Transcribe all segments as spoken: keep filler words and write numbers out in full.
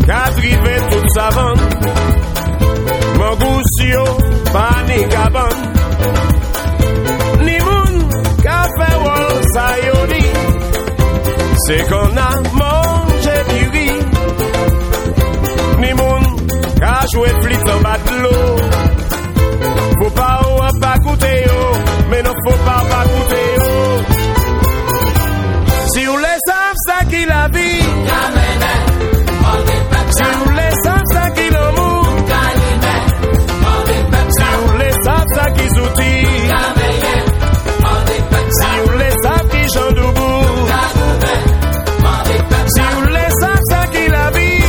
Qu'adrive tout savant. Mon goussio, panique à ban. Ni moun, café wol, sayoni. C'est qu'on a mangé du riz. Ni moun, qu'a joué flit en bas de l'eau. Faut pas ou pas goûter yo, mais non faut pas pas goûter yo. Si vous les savez ça qui la vie, si vous les savez ça qui l'amour, si vous les savez ça qui zouti, si vous les savez qui j'en debout, si vous les savez ça qui la vie,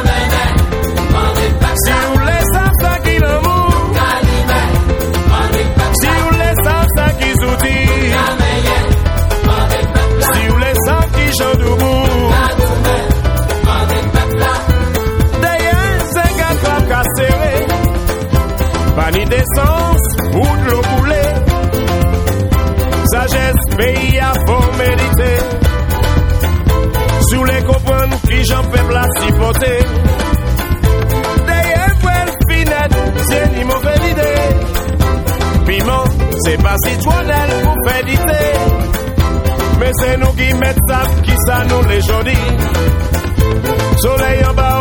si vous les savez ça qui l'amour, si vous les savez ça qui zouti, si vous les savez qui j'en debout. Pas ni d'essence ou de l'eau coulée. Sagesse, pays à fort mérité. Sous les comprendre qui j'en fais place hypothé. D'ailleurs, pour finette, c'est ni mauvaise idée. Piment, c'est pas citronelle pour faire d'idée. Mais c'est nous qui mettons ça, qui ça nous les jodis. Soleil en bas.